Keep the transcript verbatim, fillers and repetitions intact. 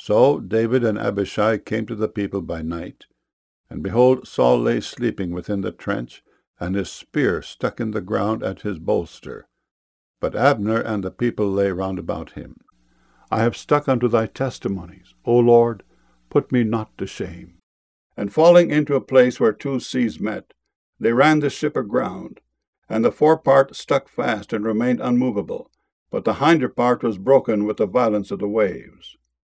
So David and Abishai came to the people by night, and behold, Saul lay sleeping within the trench, and his spear stuck in the ground at his bolster. But Abner and the people lay round about him. I have stuck unto thy testimonies, O Lord, put me not to shame. And falling into a place where two seas met, they ran the ship aground, and the forepart stuck fast and remained unmovable, but the hinder part was broken with the violence of the waves.